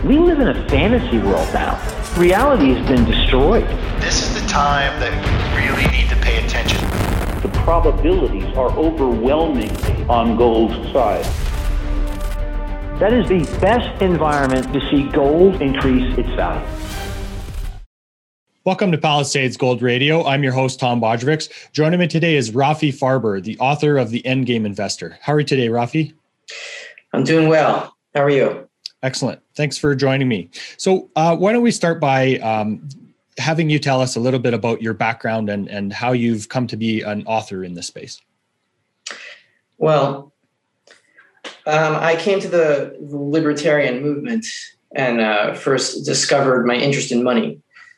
We live in a fantasy world now. Reality has been destroyed. This is the time that we really need to pay attention. The probabilities are overwhelmingly on gold's side. That is the best environment to see gold increase its value. Welcome to Palisades Gold Radio. I'm your host, Tom Bodrovics. Joining me today is Rafi Farber, the author of The Endgame Investor. How are you today, Rafi? I'm doing well. How are you? Excellent. Thanks for joining me. So why don't we start by having you tell us a little bit about your background and how you've come to be an author in this space? Well, I came to the libertarian movement and first discovered my interest in money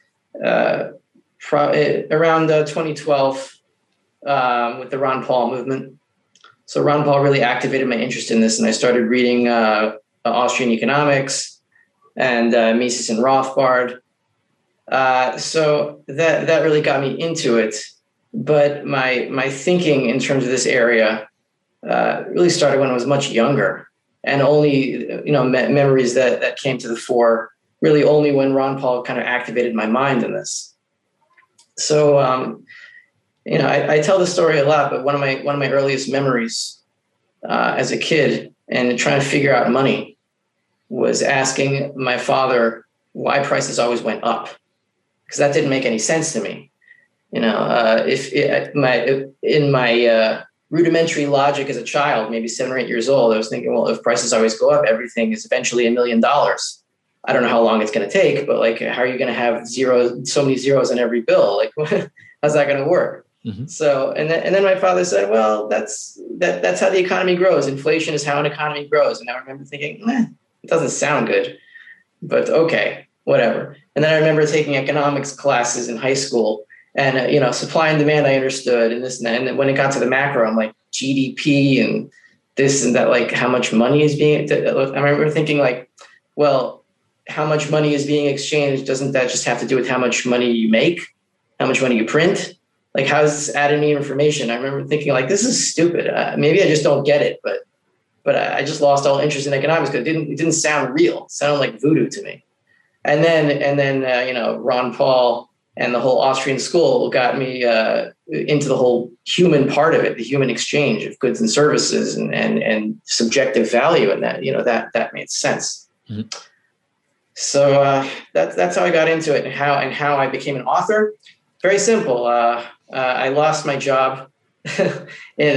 around 2012 with the Ron Paul movement. So Ron Paul really activated my interest in this, and I started reading Austrian economics and Mises and Rothbard. So that really got me into it. But my thinking in terms of this area really started when I was much younger, and only memories that came to the fore really only when Ron Paul kind of activated my mind in this. So I tell the story a lot, but one of my earliest memories as a kid and trying to figure out money was asking my father why prices always went up, because that didn't make any sense to me. In my rudimentary logic as a child, maybe 7 or 8 years old, I was thinking, well, if prices always go up, everything is eventually $1 million. I don't know how long it's going to take, but how are you going to have so many zeros on every bill? How's that going to work? Mm-hmm. So, and then my father said, well, that's how the economy grows. Inflation is how an economy grows. And I remember thinking, it doesn't sound good, but okay, whatever. And then I remember taking economics classes in high school, and supply and demand I understood, and this and that. And then when it got to the macro, I'm like GDP and this and that, how much money is being. I remember thinking well, how much money is being exchanged? Doesn't that just have to do with how much money you make, how much money you print? How does this add any information? I remember thinking this is stupid. Maybe I just don't get it, but I just lost all interest in economics because it didn't sound real. It sounded like voodoo to me. And then Ron Paul and the whole Austrian school got me into the whole human part of it, the human exchange of goods and services and subjective value, and that made sense. Mm-hmm. So that's how I got into it, and how I became an author. Very simple. I lost my job around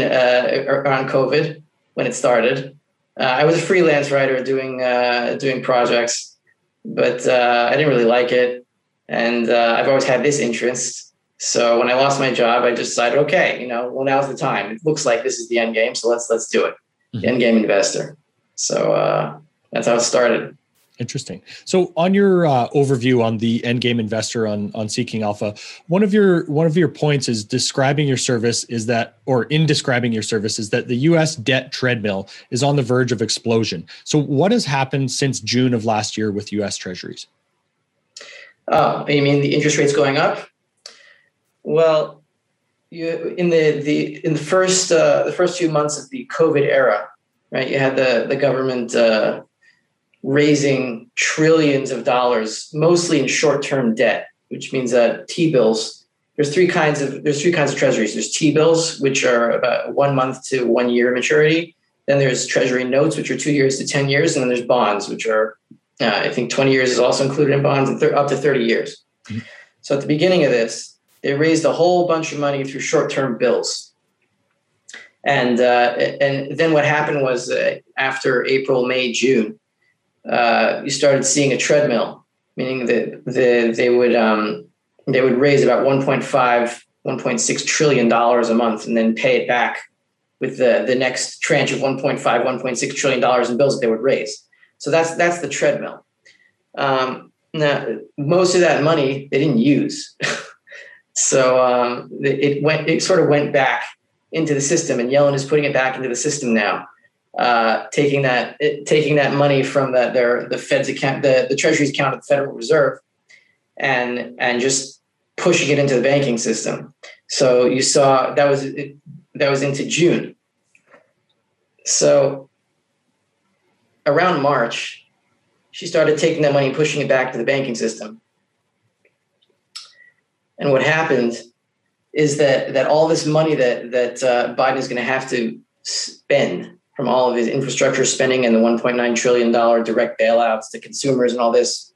COVID when it started. I was a freelance writer doing projects, but I didn't really like it. And I've always had this interest. So when I lost my job, I just decided, okay, now's the time. It looks like this is the end game, so let's do it. Mm-hmm. The Endgame Investor. So that's how it started. Interesting. So on your overview on the Endgame Investor on Seeking Alpha, one of your points is describing your service is that the U.S. debt treadmill is on the verge of explosion. So what has happened since June of last year with U.S. Treasuries? Oh, you mean the interest rates going up? Well, in the first few months of the COVID era, right? You had the government raising trillions of dollars, mostly in short-term debt, which means that T-bills. There's three kinds of treasuries. There's T-bills, which are about 1 month to 1 year maturity. Then there's Treasury notes, which are 2 years to 10 years, and then there's bonds, which are I think 20 years is also included in bonds, and up to 30 years. Mm-hmm. So at the beginning of this, they raised a whole bunch of money through short-term bills. And then what happened was after April, May, June, you started seeing a treadmill, meaning that they would raise about $1.6 trillion a month and then pay it back with the next tranche of $1.6 trillion in bills that they would raise. So that's the treadmill. Now, most of that money they didn't use, so it sort of went back into the system, and Yellen is putting it back into the system now, taking that money from the Fed's account, the Treasury's account at the Federal Reserve, and just pushing it into the banking system. So you saw that was into June. So around March, she started taking that money and pushing it back to the banking system. And what happened is that all this money that Biden is going to have to spend from all of his infrastructure spending and the $1.9 trillion direct bailouts to consumers and all this,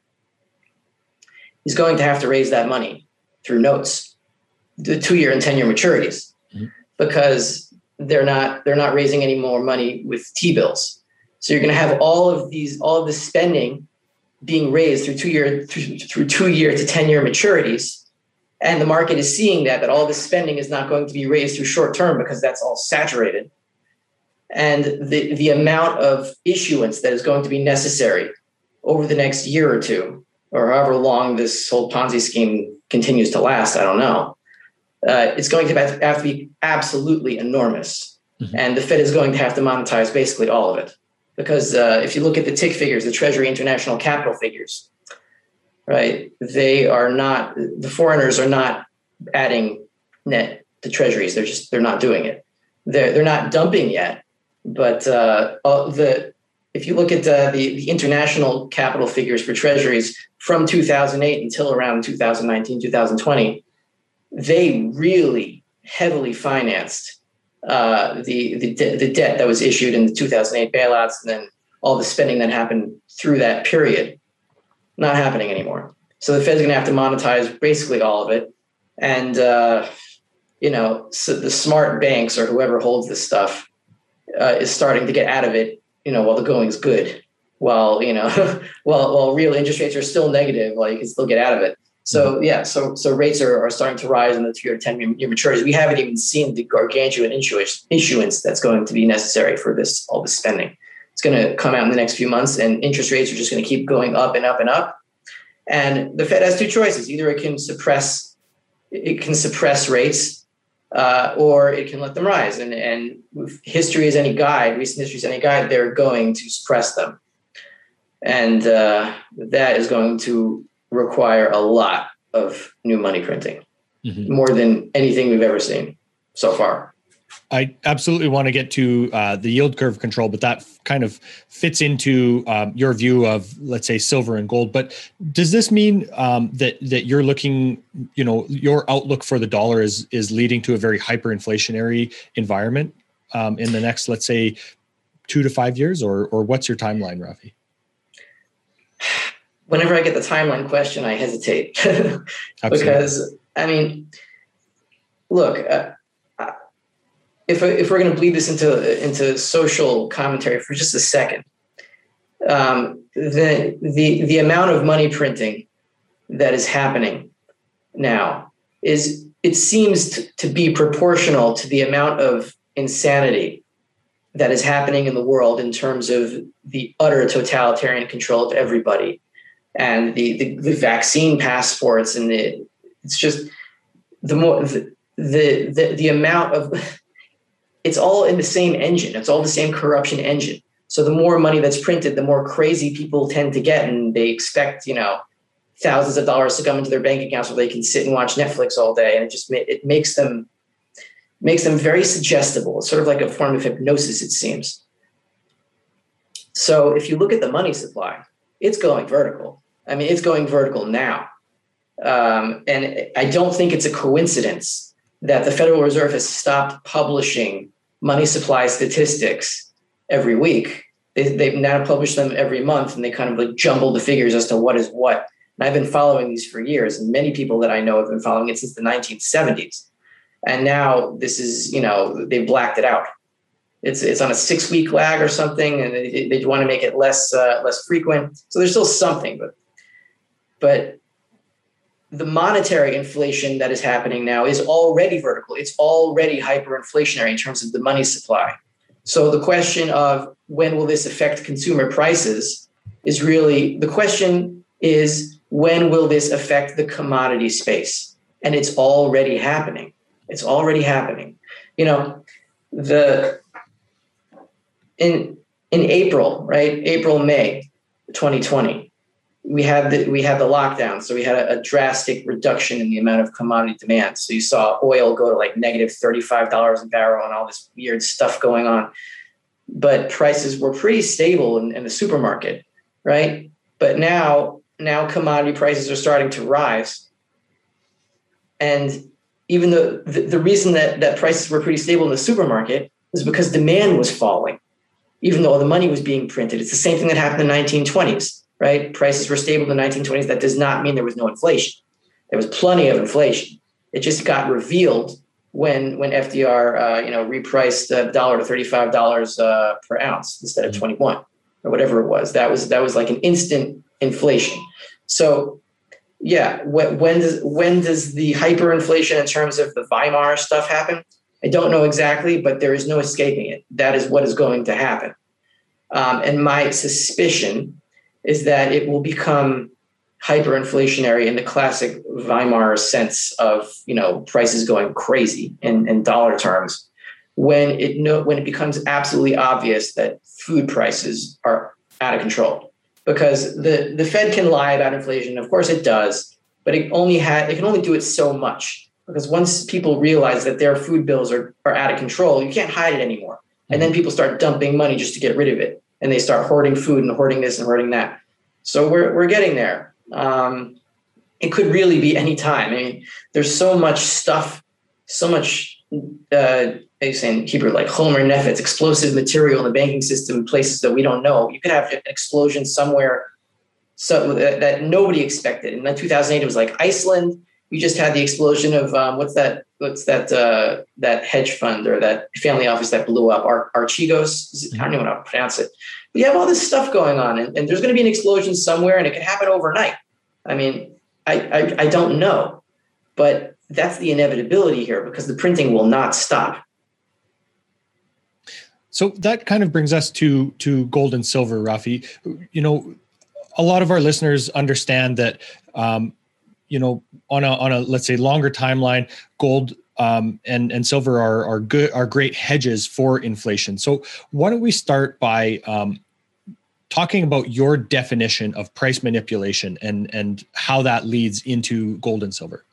he's going to have to raise that money through notes, the 2-year and 10-year maturities, because they're not raising any more money with T-bills. So you're going to have all of this spending being raised through 2 year to 10-year maturities. And the market is seeing that all this spending is not going to be raised through short term because that's all saturated. And the amount of issuance that is going to be necessary over the next year or two, or however long this whole Ponzi scheme continues to last, I don't know. It's going to have to be absolutely enormous. Mm-hmm. And the Fed is going to have to monetize basically all of it. Because if you look at the TIC figures, the Treasury International Capital figures, right, the foreigners are not adding net to treasuries. They're not doing it. They're not dumping yet. But if you look at the international capital figures for treasuries from 2008 until around 2019, 2020, they really heavily financed the debt that was issued in the 2008 bailouts, and then all the spending that happened through that period. Not happening anymore. So the Fed's going to have to monetize basically all of it. And, so the smart banks or whoever holds this stuff is starting to get out of it, while the going's good. While real interest rates are still negative, you can still get out of it. So, so rates are starting to rise in the 2 or 10-year maturities. We haven't even seen the gargantuan issuance that's going to be necessary for all this spending. It's going to come out in the next few months, and interest rates are just going to keep going up and up and up. And the Fed has two choices. Either it can suppress rates, or it can let them rise. And if history is any guide, recent history is any guide, they're going to suppress them. And that is going to require a lot of new money printing, more than anything we've ever seen so far. I absolutely want to get to the yield curve control, but that kind of fits into your view of, let's say, silver and gold. But does this mean that you're looking, your outlook for the dollar is leading to a very hyperinflationary environment in the next, let's say, 2 to 5 years, or what's your timeline, Rafi? Whenever I get the timeline question, I hesitate because, look. If we're going to bleed this into social commentary for just a second, the amount of money printing that is happening now seems to be proportional to the amount of insanity that is happening in the world in terms of the utter totalitarian control of everybody and the vaccine passports, and it's just the amount of. It's all in the same engine. It's all the same corruption engine. So the more money that's printed, the more crazy people tend to get, and they expect, thousands of dollars to come into their bank accounts where they can sit and watch Netflix all day, and it makes them very suggestible. It's sort of like a form of hypnosis, it seems. So if you look at the money supply, it's going vertical. It's going vertical now, and I don't think it's a coincidence that the Federal Reserve has stopped publishing money supply statistics every week. They've now published them every month, and they kind of jumble the figures as to what is what. And I've been following these for years, and many people that I know have been following it since the 1970s. And now this is, they've blacked it out. It's on a 6-week lag or something, and they want to make it less frequent. So there's still something, but the monetary inflation that is happening now is already vertical. It's already hyperinflationary in terms of the money supply. So the question of when will this affect consumer prices is really, the question is, when will this affect the commodity space? And it's already happening. It's already happening. In April, right? April, May 2020. We had the lockdown, so we had a drastic reduction in the amount of commodity demand. So you saw oil go to negative $35 a barrel and all this weird stuff going on. But prices were pretty stable in the supermarket, right? But now commodity prices are starting to rise. And even though the reason that prices were pretty stable in the supermarket is because demand was falling, even though the money was being printed. It's the same thing that happened in the 1920s, right? Prices were stable in the 1920s. That does not mean there was no inflation. There was plenty of inflation. It just got revealed when FDR repriced the dollar to $35 per ounce instead of 21 or whatever it was. That was like an instant inflation. So yeah, when does the hyperinflation in terms of the Weimar stuff happen? I don't know exactly, but there is no escaping it. That is what is going to happen. And my suspicion is that it will become hyperinflationary in the classic Weimar sense of, prices going crazy in dollar terms when it becomes absolutely obvious that food prices are out of control. Because the Fed can lie about inflation, of course it does, but it can only do it so much. Because once people realize that their food bills are out of control, you can't hide it anymore. And then people start dumping money just to get rid of it. And they start hoarding food and hoarding this and hoarding that. So we're getting there. It could really be any time. I mean, there's so much stuff, so much, they say in Hebrew, like Homer Nefetz, explosive material in the banking system in places that we don't know. You could have an explosion somewhere that nobody expected. In 2008, it was like Iceland. You just had the explosion of what's that hedge fund or that family office that blew up, Archegos. I don't even know how to pronounce it. But you have all this stuff going on, and there's going to be an explosion somewhere, and it could happen overnight. I mean, I don't know, but that's the inevitability here because the printing will not stop. So that kind of brings us to gold and silver, Rafi. A lot of our listeners understand that. On a let's say longer timeline, gold and silver are great hedges for inflation. So why don't we start by talking about your definition of price manipulation and how that leads into gold and silver?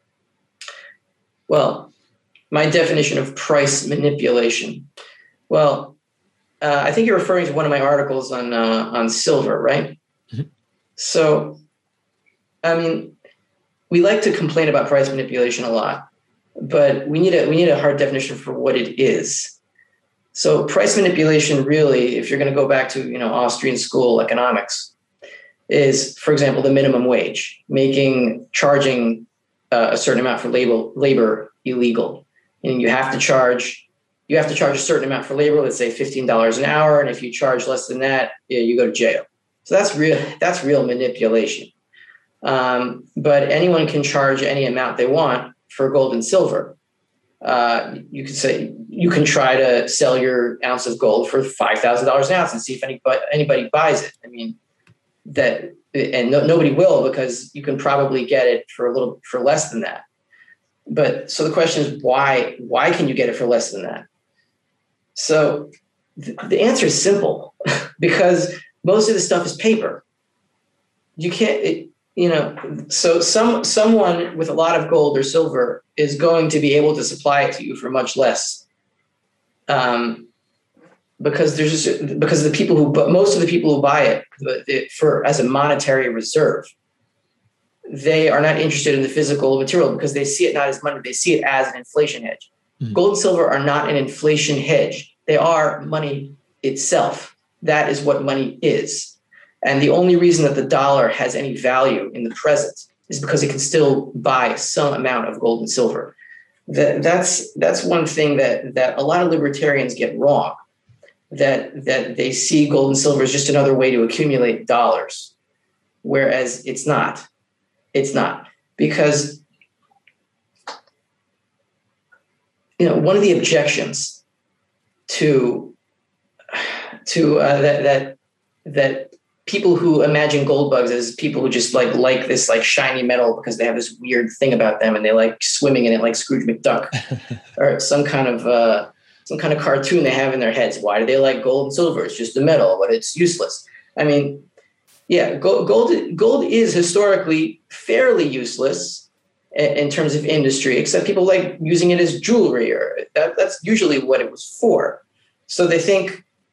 Well, my definition of price manipulation. Well, I think you're referring to one of my articles on silver, right? Mm-hmm. So, I mean, we like to complain about price manipulation a lot, but we need a hard definition for what it is. So price manipulation really, if you're going to go back to Austrian school economics, is, for example, the minimum wage, charging a certain amount for labor illegal. And you have to charge a certain amount for labor, let's say $15 an hour, and if you charge less than that, you go to jail. So that's real manipulation. But anyone can charge any amount they want for gold and silver. You could say you can try to sell your ounce of gold for $5,000 an ounce and see if anybody buys it. I mean, nobody will, because you can probably get it for less than that. But so the question is, why can you get it for less than that? So the answer is simple, because most of the stuff is paper. You can't. So someone with a lot of gold or silver is going to be able to supply it to you for much less, because most of the people who buy it as a monetary reserve, they are not interested in the physical material because they see it not as money, they see it as an inflation hedge. Mm-hmm. Gold and silver are not an inflation hedge; they are money itself. That is what money is. And the only reason that the dollar has any value in the present is because it can still buy some amount of gold and silver. That's one thing that a lot of libertarians get wrong, that they see gold and silver as just another way to accumulate dollars, whereas it's not. It's not, because one of the objections to that people who imagine gold bugs as people who just like this shiny metal because they have this weird thing about them and they like swimming in it like Scrooge McDuck or some kind of cartoon they have in their heads. Why do they like gold and silver? It's just a metal, but it's useless. I mean, yeah, gold is historically fairly useless in terms of industry, except people like using it as jewelry, or that's usually what it was for. So they think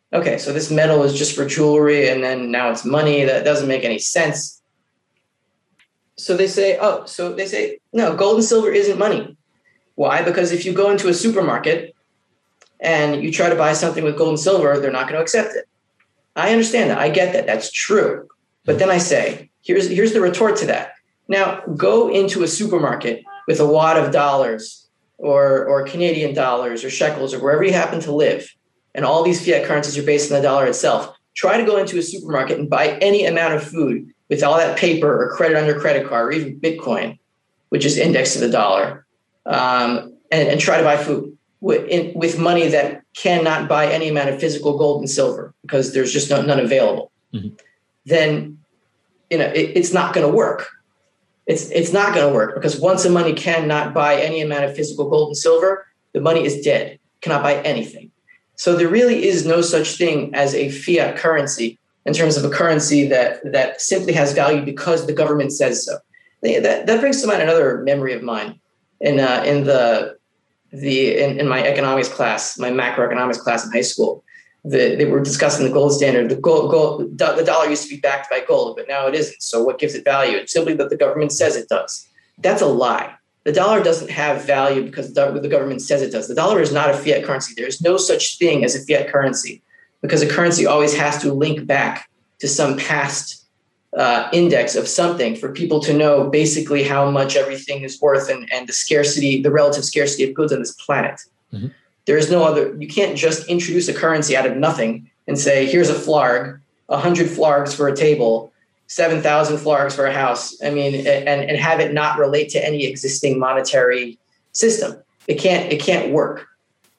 Okay, so this metal is just for jewelry, and then now it's money. That doesn't make any sense. So they say, no, gold and silver isn't money. Why? Because if you go into a supermarket and you try to buy something with gold and silver, they're not going to accept it. I understand that. I get that. That's true. But then I say, here's the retort to that. Now, go into a supermarket with a wad of dollars or Canadian dollars or shekels or wherever you happen to live, and all these fiat currencies are based on the dollar itself. Try to go into a supermarket and buy any amount of food with all that paper or credit on your credit card or even Bitcoin, which is indexed to the dollar, and try to buy food with money that cannot buy any amount of physical gold and silver because there's just none available. Mm-hmm. Then, it's not going to work. It's not going to work because once the money cannot buy any amount of physical gold and silver, the money is dead, cannot buy anything. So there really is no such thing as a fiat currency in terms of a currency that simply has value because the government says so. That brings to mind another memory of mine in my economics class, my macroeconomics class in high school. They were discussing the gold standard. The dollar used to be backed by gold, but now it isn't. So what gives it value? It's simply that the government says it does. That's a lie. The dollar doesn't have value because the government says it does. The dollar is not a fiat currency. There's no such thing as a fiat currency because a currency always has to link back to some past index of something for people to know basically how much everything is worth and the relative scarcity of goods on this planet. Mm-hmm. There is no other. You can't just introduce a currency out of nothing and say, here's a flarg, 100 flargs for a table, 7,000 flargs for a house. I mean, and have it not relate to any existing monetary system. It can't work.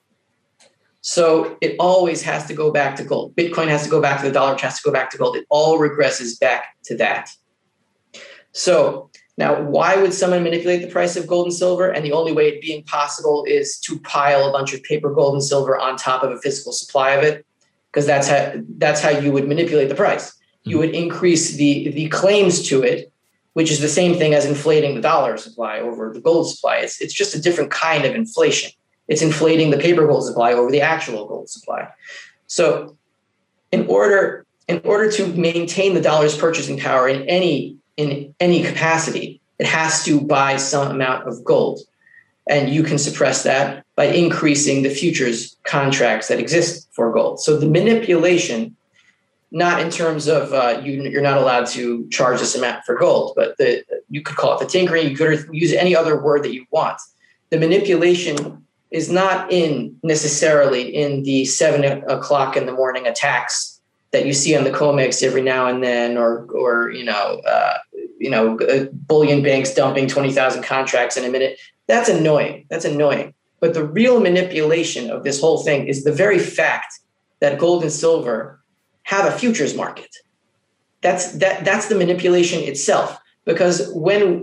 So it always has to go back to gold. Bitcoin has to go back to the dollar, which has to go back to gold. It all regresses back to that. So now, why would someone manipulate the price of gold and silver? And the only way it being possible is to pile a bunch of paper gold and silver on top of a physical supply of it, because that's how you would manipulate the price. You would increase the claims to it, which is the same thing as inflating the dollar supply over the gold supply. It's just a different kind of inflation. It's inflating the paper gold supply over the actual gold supply. So in order to maintain the dollar's purchasing power in any capacity, it has to buy some amount of gold. And you can suppress that by increasing the futures contracts that exist for gold. So the manipulation, not in terms of you're not allowed to charge this amount for gold, but you could call it the tinkering. You could use any other word that you want. The manipulation is not necessarily in the 7 o'clock in the morning attacks that you see on the COMEX every now and then, or bullion banks dumping 20,000 contracts in a minute. That's annoying. But the real manipulation of this whole thing is the very fact that gold and silver have a futures market. That's the manipulation itself. Because when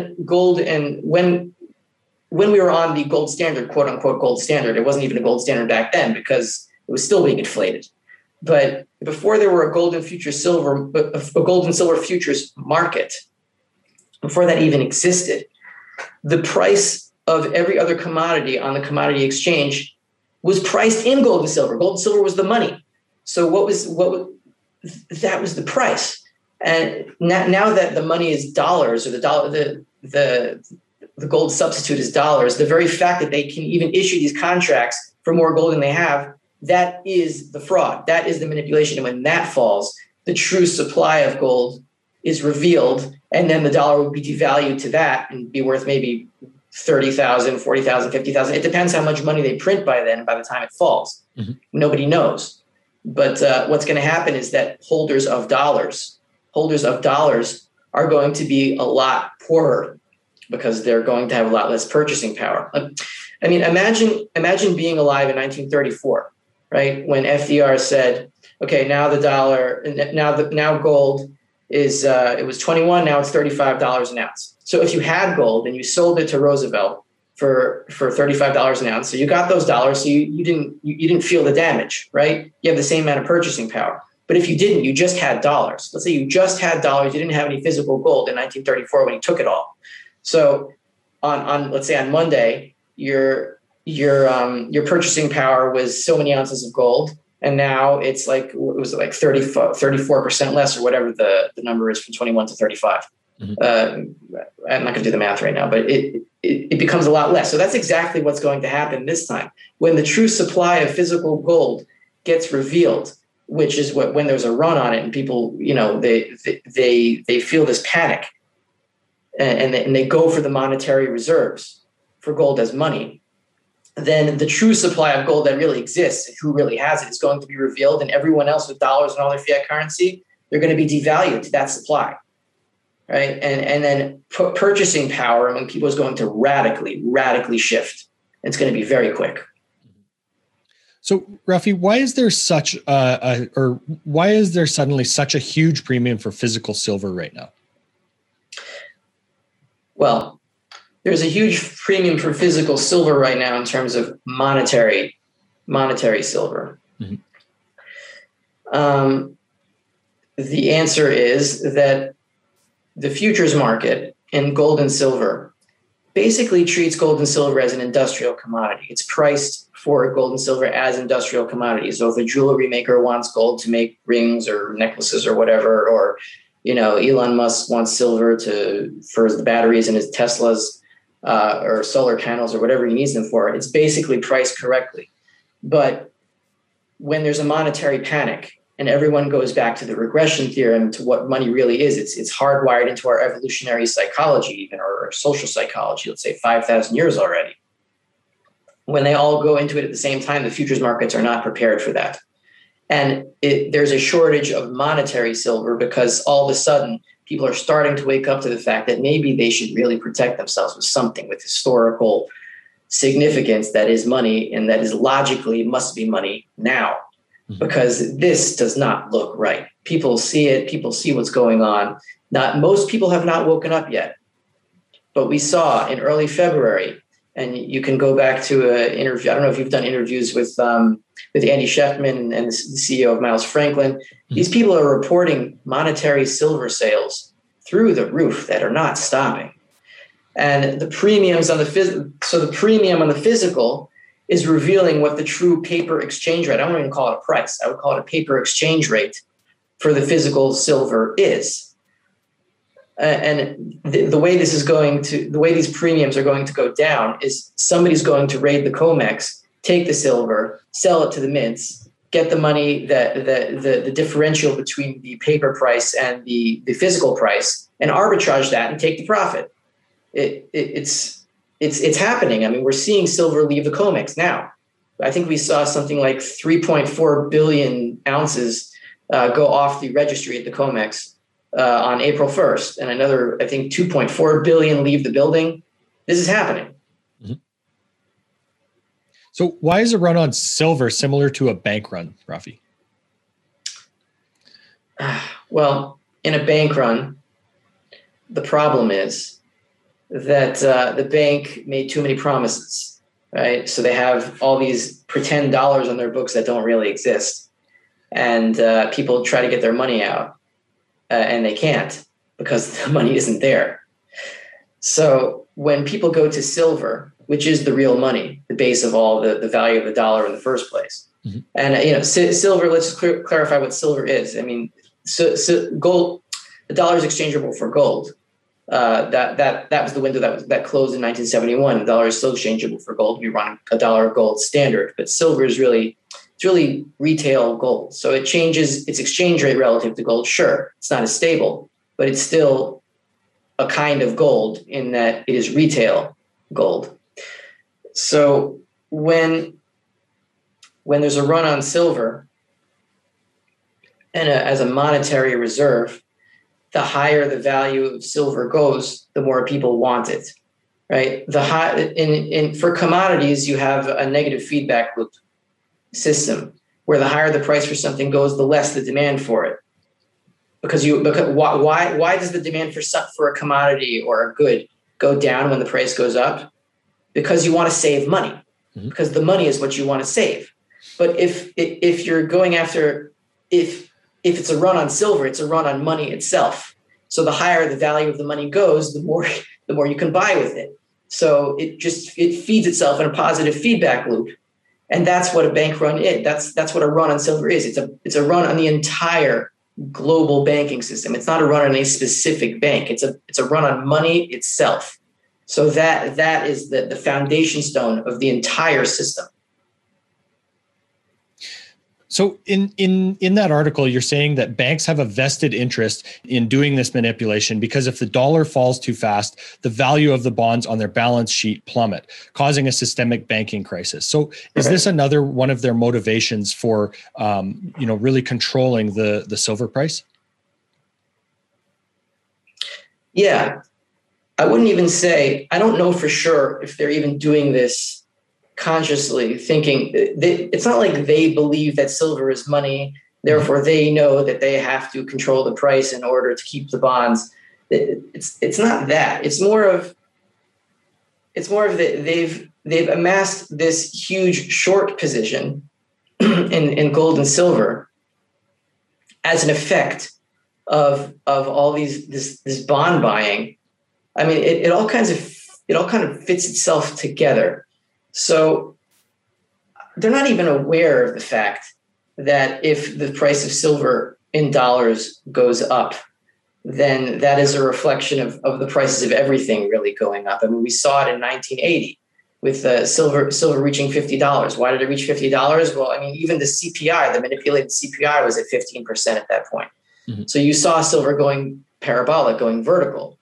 we were on the gold standard, quote unquote gold standard, it wasn't even a gold standard back then because it was still being inflated. But before there were a gold and silver futures market, before that even existed, the price of every other commodity on the commodity exchange was priced in gold and silver. Gold and silver was the money. So that was the price. And now that the money is dollars, or the gold substitute is dollars, the very fact that they can even issue these contracts for more gold than they have, that is the fraud. That is the manipulation. And when that falls, the true supply of gold is revealed, and then the dollar would be devalued to that and be worth maybe 30,000, 40,000, 50,000. It depends how much money they print by then and by the time it falls. Mm-hmm. Nobody knows. But what's going to happen is that holders of dollars are going to be a lot poorer because they're going to have a lot less purchasing power. I mean, imagine being alive in 1934, right? When FDR said, okay, now the dollar, now gold is, it was 21, now it's $35 an ounce. So if you had gold and you sold it to Roosevelt for $35 an ounce, so you got those dollars, so you didn't feel the damage, right? You have the same amount of purchasing power. But if you didn't, you just had dollars. Let's say you just had dollars, you didn't have any physical gold in 1934 when he took it all. So on let's say on Monday, your purchasing power was so many ounces of gold, And now it's like, what was it, like 34% less or whatever the number is from 21 to 35. I'm not going to do the math right now, but it becomes a lot less. So that's exactly what's going to happen this time. When the true supply of physical gold gets revealed, which is when there's a run on it and people, they feel this panic and they go for the monetary reserves for gold as money, then the true supply of gold that really exists, and who really has it, is going to be revealed, and everyone else with dollars and all their fiat currency, they're going to be devalued to that supply, right? And then purchasing power among people is going to radically shift. It's going to be very quick. So, Rafi, why is there why is there suddenly such a huge premium for physical silver right now? Well, there's a huge premium for physical silver right now in terms of monetary silver. Mm-hmm. The answer is that the futures market in gold and silver basically treats gold and silver as an industrial commodity. It's priced for gold and silver as industrial commodities. So if a jewelry maker wants gold to make rings or necklaces or whatever, or Elon Musk wants silver for the batteries in his Teslas, or solar panels or whatever he needs them for, it's basically priced correctly. But when there's a monetary panic and everyone goes back to the regression theorem, to what money really is, it's hardwired into our evolutionary psychology, even, or social psychology, let's say 5,000 years already. When they all go into it at the same time, the futures markets are not prepared for that. And there's a shortage of monetary silver because all of a sudden people are starting to wake up to the fact that maybe they should really protect themselves with something with historical significance that is money and that is logically must be money now, because this does not look right. People see it. People see what's going on. Most people have not woken up yet, but we saw in early February, and you can go back to an interview. I don't know if you've done interviews with Andy Schefman and the CEO of Miles Franklin. These people are reporting monetary silver sales through the roof that are not stopping. And the premiums on the premium on the physical is revealing what the true paper exchange rate, I don't even call it a price, I would call it a paper exchange rate for the physical silver is. And the way these premiums are going to go down is somebody's going to raid the COMEX, take the silver, sell it to the mints, get the money, the differential between the paper price and the physical price, and arbitrage that and take the profit. It's happening. I mean, we're seeing silver leave the COMEX now. I think we saw something like 3.4 billion ounces go off the registry at the COMEX on April 1st, and another, I think, 2.4 billion leave the building. This is happening. Mm-hmm. So why is a run on silver similar to a bank run, Rafi? Well, in a bank run, the problem is that the bank made too many promises, right? So they have all these pretend dollars on their books that don't really exist. And people try to get their money out. And they can't because the money isn't there. So when people go to silver, which is the real money, the base of all the value of the dollar in the first place, mm-hmm. And silver. Let's just clarify what silver is. I mean, so gold. The dollar is exchangeable for gold. That was the window that closed in 1971. The dollar is still exchangeable for gold. We run a dollar gold standard, but silver is really retail gold. So it changes its exchange rate relative to gold. Sure, it's not as stable, but it's still a kind of gold in that it is retail gold. So when there's a run on silver and as a monetary reserve, the higher the value of silver goes, the more people want it, right? For commodities, you have a negative feedback loop system where the higher the price for something goes, the less the demand for it. Because why does the demand for a commodity or a good go down when the price goes up? Because you want to save money, mm-hmm. because the money is what you want to save. But if you're going after, if it's a run on silver, it's a run on money itself. So the higher the value of the money goes, the more you can buy with it. So it feeds itself in a positive feedback loop. And that's what a bank run is. That's what a run on silver is. It's a run on the entire global banking system. It's not a run on a specific bank. It's a run on money itself. So that is the foundation stone of the entire system. So in that article, you're saying that banks have a vested interest in doing this manipulation because if the dollar falls too fast, the value of the bonds on their balance sheet plummet, causing a systemic banking crisis. So is this another one of their motivations for really controlling the silver price? Yeah, I wouldn't even say, I don't know for sure if they're even doing this consciously, thinking it's not like they believe that silver is money, therefore they know that they have to control the price in order to keep the bonds. It's not that. It's more of that they've amassed this huge short position in gold and silver as an effect of all this bond buying. I mean, it all kind of fits itself together. So they're not even aware of the fact that if the price of silver in dollars goes up, then that is a reflection of the prices of everything really going up. I mean, we saw it in 1980 with silver reaching $50. Why did it reach $50? Well, I mean, even the CPI, the manipulated CPI, was at 15% at that point. Mm-hmm. So you saw silver going parabolic, going vertical.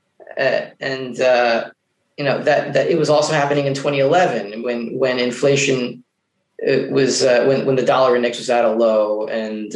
That it was also happening in 2011 when inflation was when the dollar index was at a low, and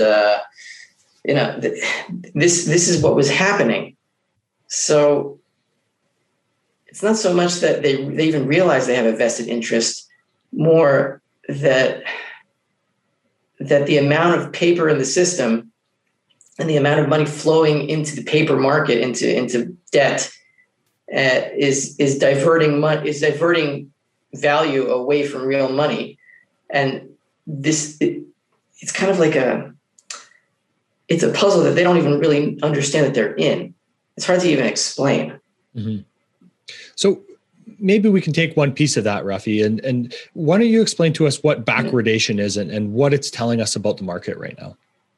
this is what was happening. So it's not so much that they even realize they have a vested interest, more that the amount of paper in the system and the amount of money flowing into the paper market, into debt, is diverting value away from real money. And it's kind of like it's a puzzle that they don't even really understand that they're in. It's hard to even explain. Mm-hmm. So maybe we can take one piece of that, Rafi, and why don't you explain to us what backwardation is and what it's telling us about the market right now?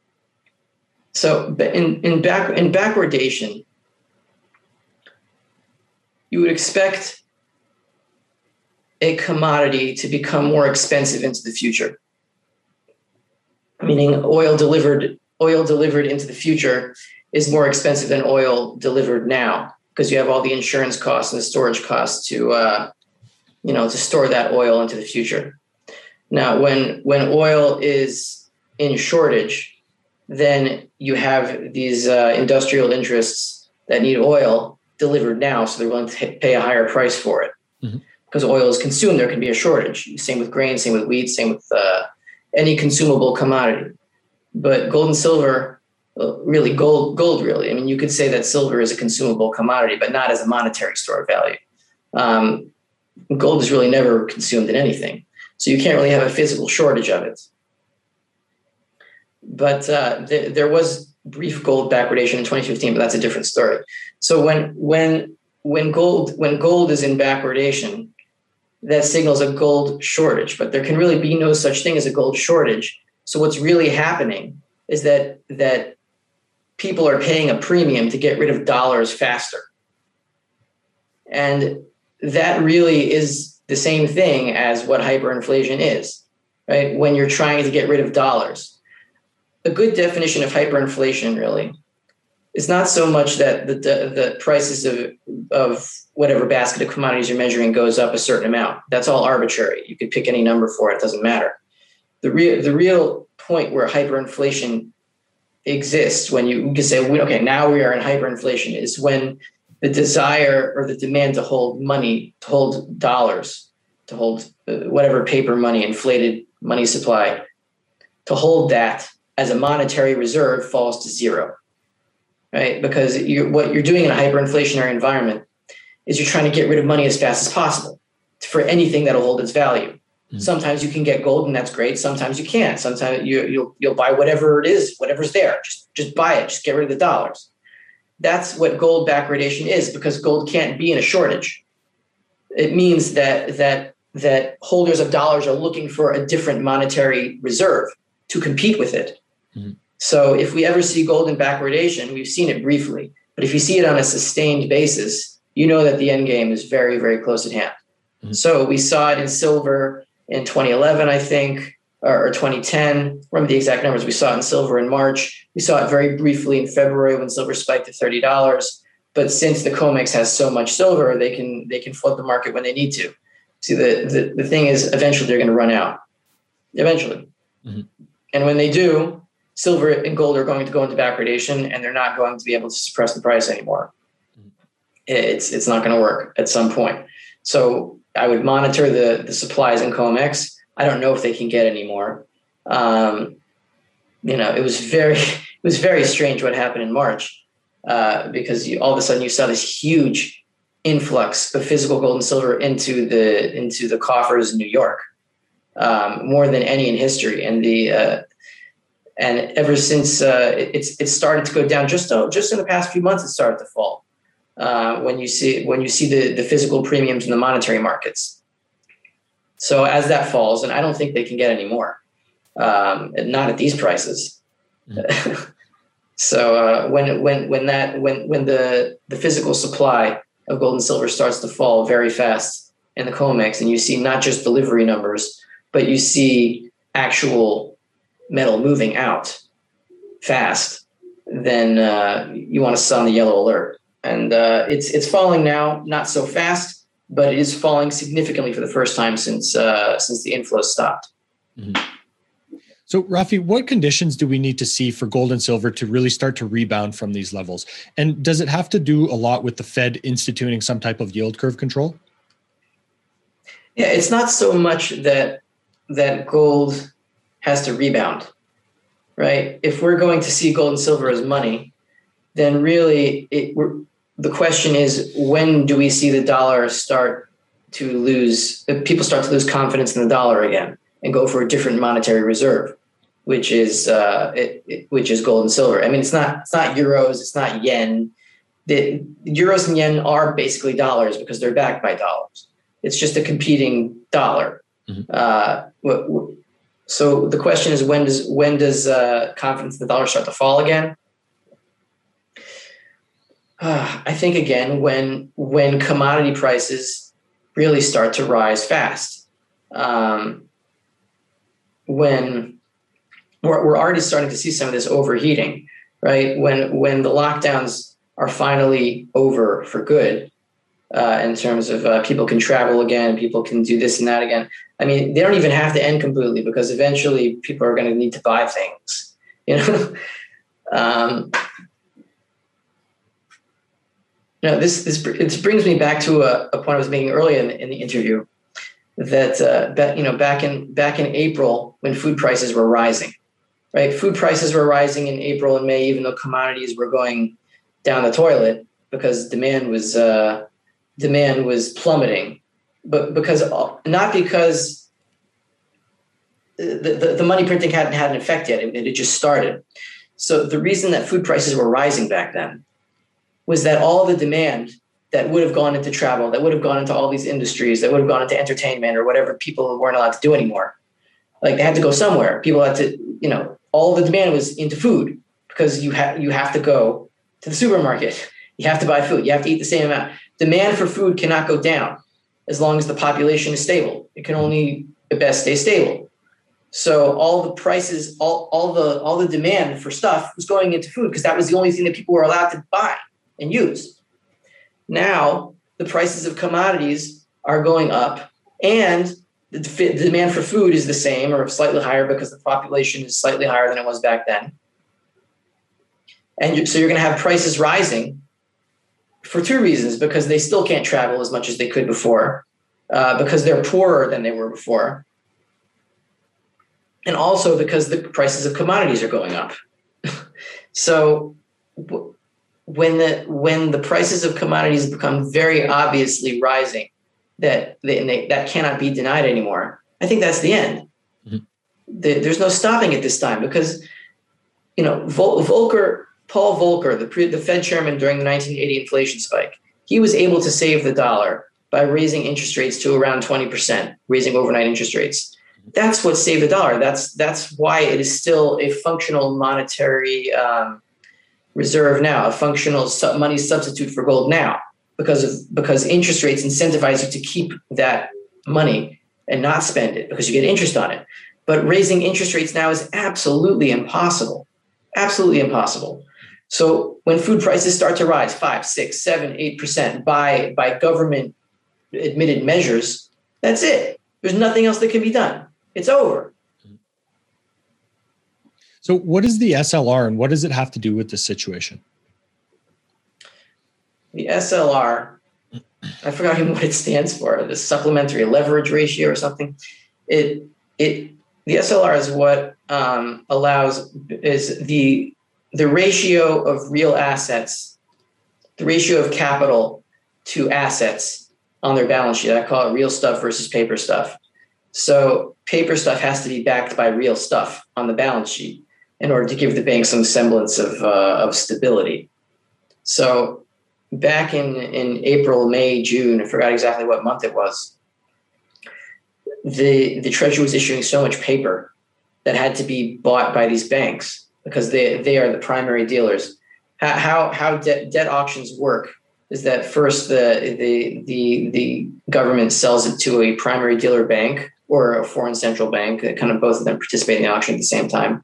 So in backwardation, you would expect a commodity to become more expensive into the future. Meaning oil delivered into the future is more expensive than oil delivered now, because you have all the insurance costs and the storage costs to store that oil into the future. Now, when oil is in shortage, then you have these industrial interests that need oil delivered now, so they're willing to pay a higher price for it. Mm-hmm. Because oil is consumed, there can be a shortage. Same with grain, same with wheat, same with any consumable commodity. But gold and silver, really gold really. I mean, you could say that silver is a consumable commodity, but not as a monetary store of value. Gold is really never consumed in anything, so you can't really have a physical shortage of it. But there was brief gold backwardation in 2015, but that's a different story. So when gold is in backwardation, that signals a gold shortage, but there can really be no such thing as a gold shortage. So what's really happening is that people are paying a premium to get rid of dollars faster. And that really is the same thing as what hyperinflation is, right? When you're trying to get rid of dollars. A good definition of hyperinflation really is not so much that the prices of whatever basket of commodities you're measuring goes up a certain amount. That's all arbitrary. You could pick any number for it. It doesn't matter. The real point where hyperinflation exists, when you can say, okay, now we are in hyperinflation, is when the desire or the demand to hold money, to hold dollars, to hold whatever paper money, inflated money supply, to hold that as a monetary reserve falls to zero, right? Because what you're doing in a hyperinflationary environment is you're trying to get rid of money as fast as possible for anything that'll hold its value. Mm-hmm. Sometimes you can get gold, and that's great. Sometimes you can't. Sometimes you'll buy whatever it is, whatever's there. Just buy it. Just get rid of the dollars. That's what gold backwardation is, because gold can't be in a shortage. It means that that holders of dollars are looking for a different monetary reserve to compete with it. Mm-hmm. So if we ever see gold in backwardation, we've seen it briefly, but if you see it on a sustained basis, you know that the end game is very, very close at hand. Mm-hmm. So we saw it in silver in 2011, I think, or 2010. Remember the exact numbers. We saw it in silver in March. We saw it very briefly in February when silver spiked to $30. But since the COMEX has so much silver, they can flood the market when they need to. See, the thing is, eventually they're going to run out. Eventually. Mm-hmm. And when they do, silver and gold are going to go into backwardation, and they're not going to be able to suppress the price anymore. Mm-hmm. It's not going to work at some point. So I would monitor the supplies in COMEX. I don't know if they can get any more. It was very strange what happened in March. Because all of a sudden you saw this huge influx of physical gold and silver into the coffers in New York, more than any in history. And and ever since it started to go down, just in the past few months, it started to fall. When you see the physical premiums in the monetary markets. So as that falls, and I don't think they can get any more, not at these prices. Mm-hmm. So when the physical supply of gold and silver starts to fall very fast in the COMEX, and you see not just delivery numbers, but you see actual metal moving out fast, then you want to sound the yellow alert. And it's falling now, not so fast, but it is falling significantly for the first time since the inflow stopped. Mm-hmm. So, Rafi, what conditions do we need to see for gold and silver to really start to rebound from these levels? And does it have to do a lot with the Fed instituting some type of yield curve control? Yeah, it's not so much that gold has to rebound, right? If we're going to see gold and silver as money, then really the question is, when do we see the dollar start to lose, people start to lose confidence in the dollar again and go for a different monetary reserve, which is gold and silver. I mean, it's not euros, it's not yen. The euros and yen are basically dollars because they're backed by dollars. It's just a competing dollar. Mm-hmm. So the question is, when does confidence in the dollar start to fall again? I think again when commodity prices really start to rise fast. When we're already starting to see some of this overheating, right? When the lockdowns are finally over for good, in terms of people can travel again, people can do this and that again. I mean, they don't even have to end completely because eventually people are going to need to buy things, you know. This brings me back to a point I was making earlier in the interview. That back in April when food prices were rising, right? Food prices were rising in April and May, even though commodities were going down the toilet because demand was plummeting, but not because the money printing hadn't had an effect yet. It just started. So the reason that food prices were rising back then was that all the demand that would have gone into travel, that would have gone into all these industries, that would have gone into entertainment or whatever people weren't allowed to do anymore. Like they had to go somewhere. People had to, all the demand was into food because you have to go to the supermarket. You have to buy food. You have to eat the same amount. Demand for food cannot go down as long as the population is stable. It can only at best stay stable. So all the prices, all the demand for stuff was going into food because that was the only thing that people were allowed to buy and use. Now the prices of commodities are going up and the demand for food is the same or slightly higher because the population is slightly higher than it was back then. And so you're going to have prices rising for two reasons, because they still can't travel as much as they could before, because they're poorer than they were before. And also because the prices of commodities are going up. So when the prices of commodities become very obviously rising, that cannot be denied anymore, I think that's the end. Mm-hmm. There's no stopping it this time because, Paul Volcker, the Fed chairman during the 1980 inflation spike, he was able to save the dollar by raising interest rates to around 20%, raising overnight interest rates. That's what saved the dollar. That's why it is still a functional monetary reserve now, a functional money substitute for gold now, because interest rates incentivize you to keep that money and not spend it because you get interest on it. But raising interest rates now is absolutely impossible. Absolutely impossible. So when food prices start to rise 5, 6, 7, 8% by government admitted measures, that's it. There's nothing else that can be done. It's over. So what is the SLR and what does it have to do with this situation? The SLR, I forgot even what it stands for, the supplementary leverage ratio or something. The SLR is what is the ratio of real assets, the ratio of capital to assets on their balance sheet. I call it real stuff versus paper stuff. So paper stuff has to be backed by real stuff on the balance sheet in order to give the bank some semblance of stability. So back in April, May, June, I forgot exactly what month it was, the Treasury was issuing so much paper that had to be bought by these banks because they are the primary dealers. How debt auctions work is that first the government sells it to a primary dealer bank or a foreign central bank. Kind of both of them participate in the auction at the same time.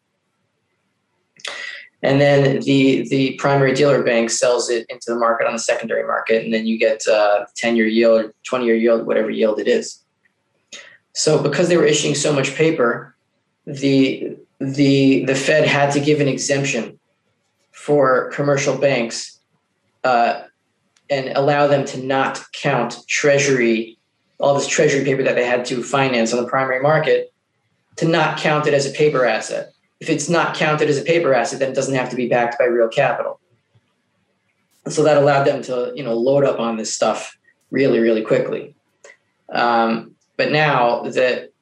And then the primary dealer bank sells it into the market on the secondary market, and then you get 10-year yield or 20-year yield, whatever yield it is. So because they were issuing so much paper, the Fed had to give an exemption for commercial banks and allow them to not count all this treasury paper that they had to finance on the primary market, to not count it as a paper asset. If it's not counted as a paper asset, then it doesn't have to be backed by real capital. So that allowed them to, load up on this stuff really, really quickly. But now that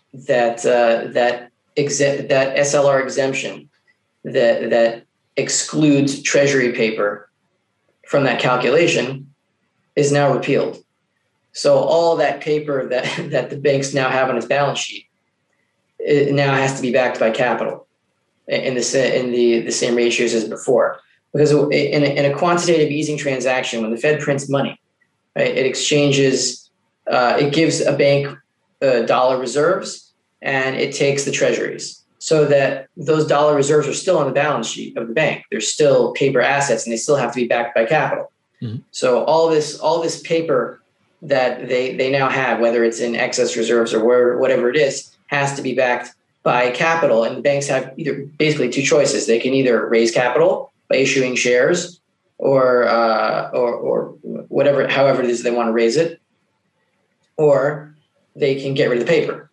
SLR exemption that excludes treasury paper from that calculation is now repealed. So all that paper that the banks now have on its balance sheet, it now has to be backed by capital in the same ratios as before. Because in a quantitative easing transaction, when the Fed prints money, right, it exchanges, it gives a bank dollar reserves and it takes the treasuries, so that those dollar reserves are still on the balance sheet of the bank. They're still paper assets and they still have to be backed by capital. Mm-hmm. So all this paper that they now have, whether it's in excess reserves or whatever it is, has to be backed by capital. And the banks have basically two choices. They can either raise capital by issuing shares or whatever, however it is they want to raise it, or they can get rid of the paper.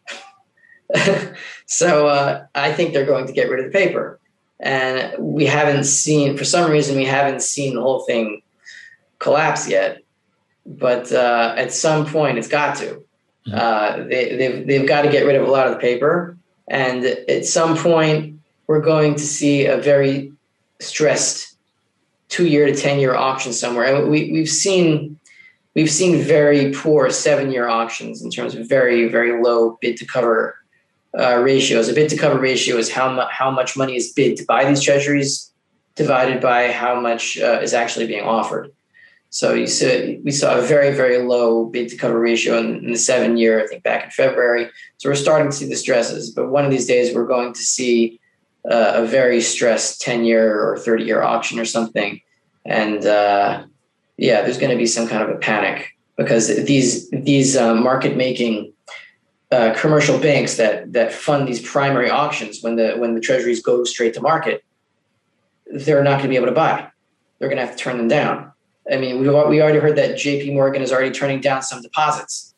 So I think they're going to get rid of the paper. And for some reason, we haven't seen the whole thing collapse yet. But at some point, it's got to. They've got to get rid of a lot of the paper, and at some point, we're going to see a very stressed 2-year to 10-year auction somewhere. We've seen very poor 7-year auctions in terms of very, very low bid to cover ratios. A bid to cover ratio is how much money is bid to buy these treasuries divided by how much is actually being offered. So we saw a very, very low bid to cover ratio in the 7-year, I think back in February. So we're starting to see the stresses, but one of these days we're going to see a very stressed 10-year or 30-year auction or something. And there's going to be some kind of a panic because these market making commercial banks that fund these primary auctions, when the treasuries go straight to market, they're not going to be able to buy. They're going to have to turn them down. I mean, we already heard that J.P. Morgan is already turning down some deposits.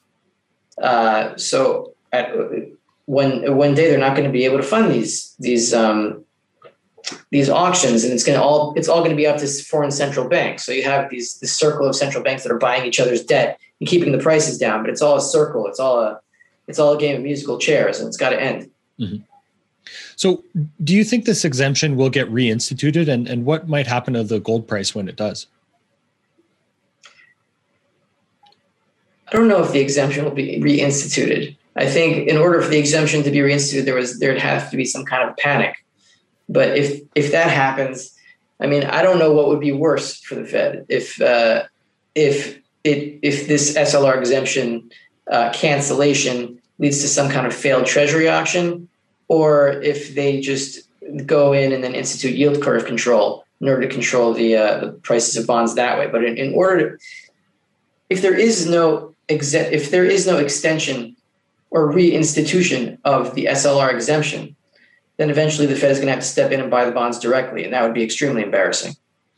So one day they're not going to be able to fund these auctions, and it's all going to be up to foreign central banks. So you have this circle of central banks that are buying each other's debt and keeping the prices down, but it's all a circle. It's all a game of musical chairs, and it's got to end. Mm-hmm. So do you think this exemption will get reinstituted, and what might happen to the gold price when it does? I don't know if the exemption will be reinstituted. I think in order for the exemption to be reinstituted, there'd have to be some kind of panic. But if that happens, I mean, I don't know what would be worse for the Fed if this SLR exemption cancellation leads to some kind of failed Treasury auction, or if they just go in and then institute yield curve control in order to control the prices of bonds that way. But in order to, if there is no extension or reinstitution of the SLR exemption, then eventually the Fed is going to have to step in and buy the bonds directly, and that would be extremely embarrassing.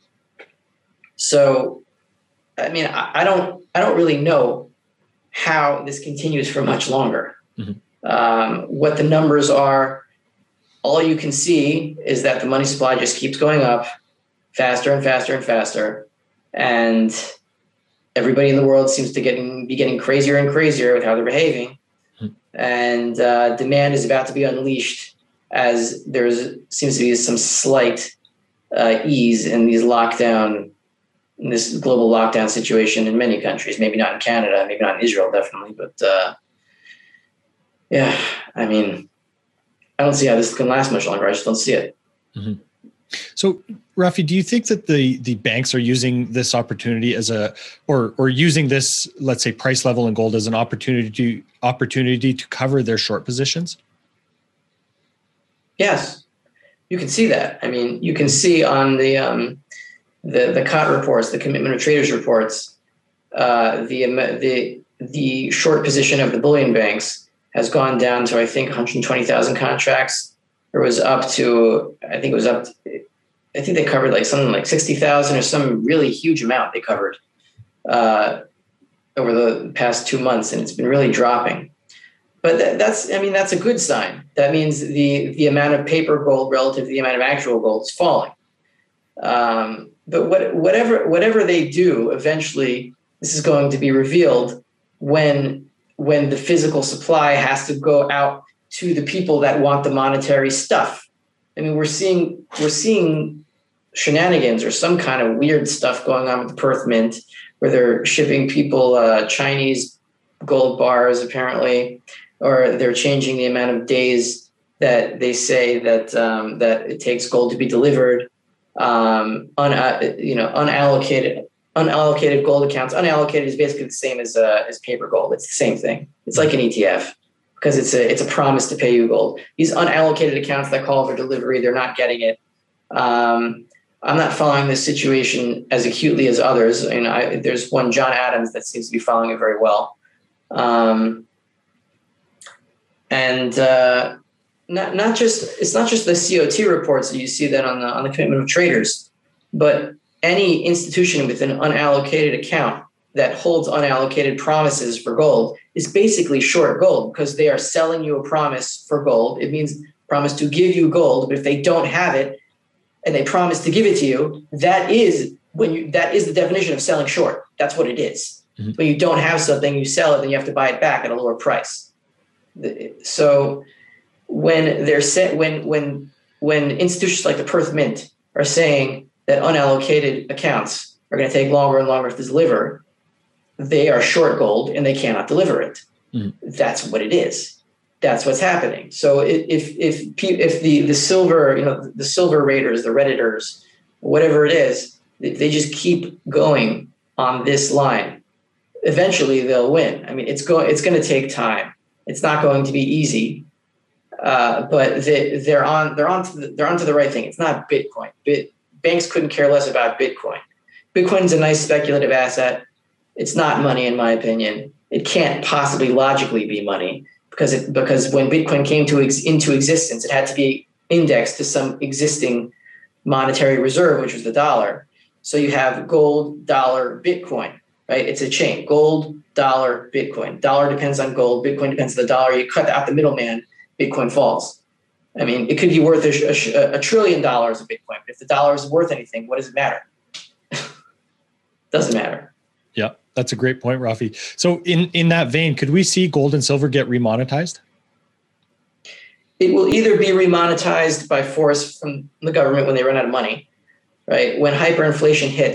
So, I mean, I don't really know how this continues for much longer. Mm-hmm. What the numbers are, all you can see is that the money supply just keeps going up faster and faster and faster, and everybody in the world seems to be getting crazier and crazier with how they're behaving, mm-hmm. and demand is about to be unleashed as seems to be some slight ease in this global lockdown situation in many countries. Maybe not in Canada, maybe not in Israel, definitely. But yeah, I mean, I don't see how this can last much longer. I just don't see it. Mm-hmm. So, Rafi, do you think that the banks are using this opportunity or using this, let's say, price level in gold as an opportunity to cover their short positions? Yes, you can see that. I mean, you can see on the COT reports, the Commitment of Traders reports, the short position of the bullion banks has gone down to, I think, 120,000 contracts. It was up to, I think they covered like something like 60,000 or some really huge amount they covered over the past 2 months, and it's been really dropping. But that's a good sign. That means the amount of paper gold relative to the amount of actual gold is falling. But whatever they do, eventually this is going to be revealed when the physical supply has to go out to the people that want the monetary stuff. I mean, we're seeing shenanigans or some kind of weird stuff going on with the Perth Mint, where they're shipping people Chinese gold bars apparently, or they're changing the amount of days that they say that it takes gold to be delivered. Unallocated gold accounts. Unallocated is basically the same as paper gold. It's the same thing. It's like an ETF because it's a promise to pay you gold. These unallocated accounts that call for delivery, they're not getting it. I'm not following this situation as acutely as others. I mean, there's one, John Adams, that seems to be following it very well. It's not just the COT reports that you see that on the Commitment of Traders, but any institution with an unallocated account that holds unallocated promises for gold is basically short gold because they are selling you a promise for gold. It means promise to give you gold, but if they don't have it and they promise to give it to you, that is the definition of selling short. That's what it is. Mm-hmm. When you don't have something, you sell it, then you have to buy it back at a lower price. So when institutions like the Perth Mint are saying that unallocated accounts are going to take longer and longer to deliver, they are short gold and they cannot deliver it. Mm. That's what it is. That's what's happening. So if the silver, the silver raiders, the Redditors, whatever it is, they just keep going on this line, eventually they'll win. I mean, it's going to take time. It's not going to be easy, but they're onto the right thing. It's not Bitcoin. Banks couldn't care less about Bitcoin. Bitcoin's a nice speculative asset. It's not money, in my opinion. It can't possibly logically be money because when Bitcoin came into existence, it had to be indexed to some existing monetary reserve, which was the dollar. So you have gold, dollar, Bitcoin, right? It's a chain: gold, dollar, Bitcoin. Dollar depends on gold. Bitcoin depends on the dollar. You cut out the middleman, Bitcoin falls. I mean, it could be worth $1 trillion of Bitcoin, but if the dollar is worth anything, what does it matter? Doesn't matter. Yeah, that's a great point, Rafi. So in that vein, could we see gold and silver get remonetized? It will either be remonetized by force from the government when they run out of money, right? When hyperinflation hits,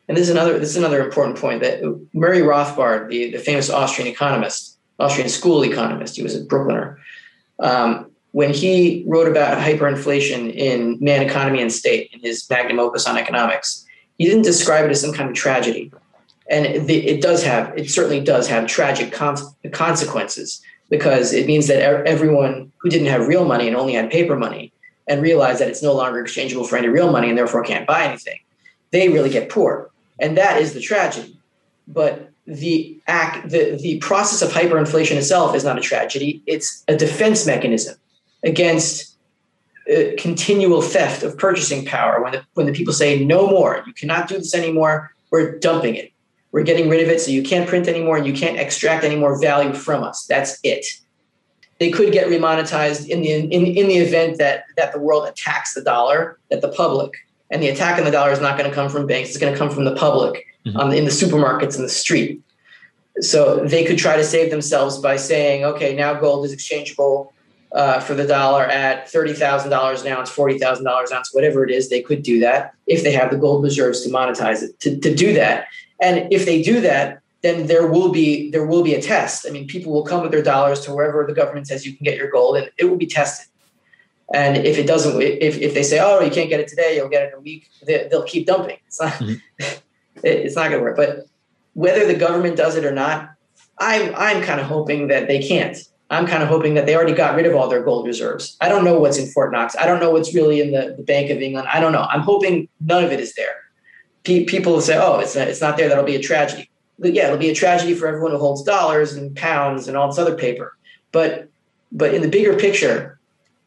And this is another important point, that Murray Rothbard, the famous Austrian school economist, he was a Brooklyner, when he wrote about hyperinflation in Man, Economy, and State in his magnum opus on economics, he didn't describe it as some kind of tragedy. And it certainly does have tragic consequences, because it means that everyone who didn't have real money and only had paper money and realized that it's no longer exchangeable for any real money and therefore can't buy anything, they really get poor. And that is the tragedy. But the process of hyperinflation itself is not a tragedy. It's a defense mechanism against continual theft of purchasing power. When the people say, no more, you cannot do this anymore, we're dumping it. We're getting rid of it, so you can't print anymore and you can't extract any more value from us. That's it. They could get remonetized in the event that the world attacks the dollar, that the public, and the attack on the dollar is not going to come from banks, it's going to come from the public in the supermarkets and the street. So they could try to save themselves by saying, okay, now gold is exchangeable for the dollar at $30,000 an ounce, $40,000 an ounce, whatever it is. They could do that if they have the gold reserves to monetize it, to do that. And if they do that, then there will be a test. I mean, people will come with their dollars to wherever the government says you can get your gold, and it will be tested. And if it doesn't, if they say, oh, you can't get it today, you'll get it in a week, they'll keep dumping. It's not, it's not going to work. But whether the government does it or not, I'm kind of hoping that they can't. I'm kind of hoping that they already got rid of all their gold reserves. I don't know what's in Fort Knox. I don't know what's really in the Bank of England. I don't know. I'm hoping none of it is there. People will say, oh, it's not there. That'll be a tragedy. But yeah, it'll be a tragedy for everyone who holds dollars and pounds and all this other paper. But in the bigger picture,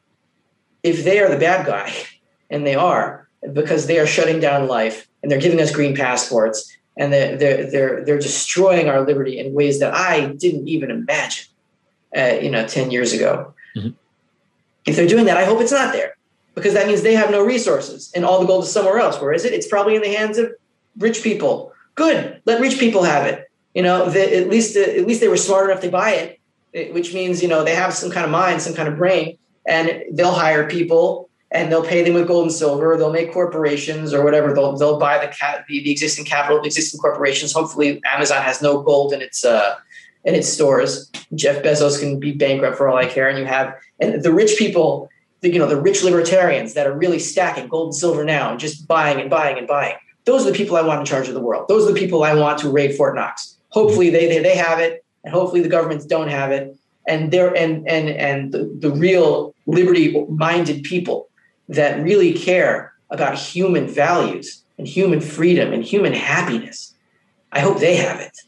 if they are the bad guy, and they are, because they are shutting down life and they're giving us green passports and they're destroying our liberty in ways that I didn't even imagine, 10 years ago. Mm-hmm. If they're doing that, I hope it's not there, because that means they have no resources and all the gold is somewhere else. Where is it? It's probably in the hands of rich people. Good. Let rich people have it. At least they were smart enough to buy it, which means, they have some kind of mind, some kind of brain, and they'll hire people and they'll pay them with gold and silver. They'll make corporations or whatever. They'll buy the existing capital of existing corporations. Hopefully Amazon has no gold in its stores. Jeff Bezos can be bankrupt for all I care. And the rich people, the rich libertarians that are really stacking gold and silver now and just buying and buying and buying. Those are the people I want in charge of the world. Those are the people I want to raid Fort Knox. Hopefully they have it, and hopefully the governments don't have it. And the real liberty-minded people that really care about human values and human freedom and human happiness, I hope they have it.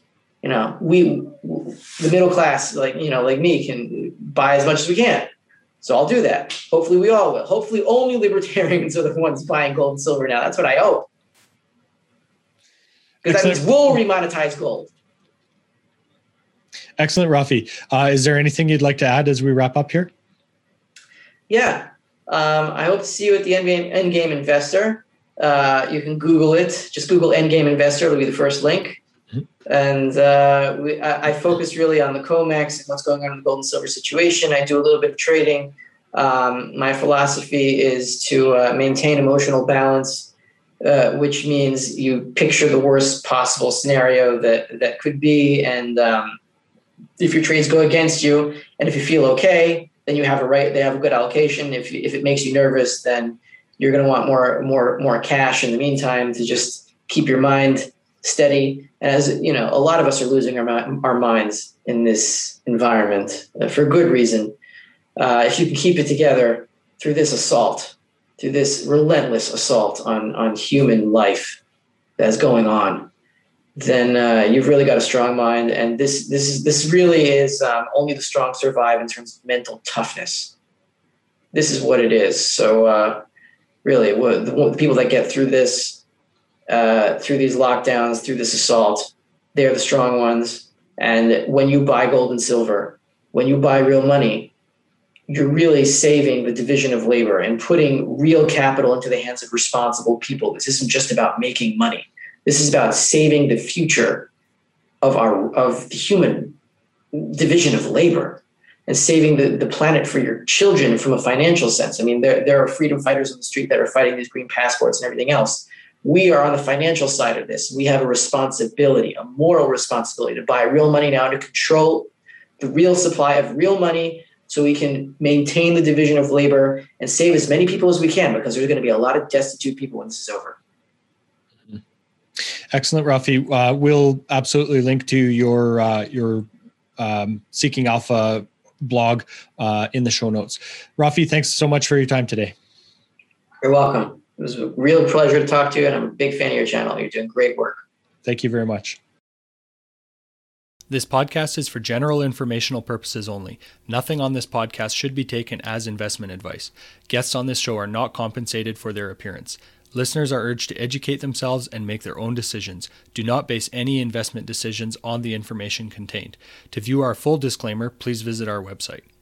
The middle class, like me, can buy as much as we can. So I'll do that. Hopefully we all will. Hopefully only libertarians are the ones buying gold and silver now. That's what I hope. Because that means we'll remonetize gold. Excellent, Rafi. Is there anything you'd like to add as we wrap up here? Yeah. I hope to see you at the Endgame Investor. You can Google it. Just Google Endgame Investor. It'll be the first link. Mm-hmm. And I focus really on the COMEX and what's going on in the gold and silver situation. I do a little bit of trading. My philosophy is to maintain emotional balance, which means you picture the worst possible scenario that could be. And if your trades go against you, and if you feel okay, then you have they have a good allocation. If it makes you nervous, then you're going to want more cash in the meantime to just keep your mind steady. And as a lot of us are losing our minds in this environment for good reason. If you can keep it together through this assault, through this relentless assault on human life that's going on, then you've really got a strong mind. And this really is only the strong survive in terms of mental toughness. This is what it is. So really, the people that get through this, through these lockdowns, through this assault, they're the strong ones. And when you buy gold and silver, when you buy real money, you're really saving the division of labor and putting real capital into the hands of responsible people. This isn't just about making money. This is about saving the future of the human division of labor and saving the planet for your children from a financial sense. I mean, there are freedom fighters on the street that are fighting these green passports and everything else. We are on the financial side of this. We have a responsibility, a moral responsibility to buy real money now, to control the real supply of real money so we can maintain the division of labor and save as many people as we can, because there's going to be a lot of destitute people when this is over. Excellent, Rafi. We'll absolutely link to your Seeking Alpha blog in the show notes. Rafi, thanks so much for your time today. You're welcome. It was a real pleasure to talk to you, and I'm a big fan of your channel. You're doing great work. Thank you very much. This podcast is for general informational purposes only. Nothing on this podcast should be taken as investment advice. Guests on this show are not compensated for their appearance. Listeners are urged to educate themselves and make their own decisions. Do not base any investment decisions on the information contained. To view our full disclaimer, please visit our website.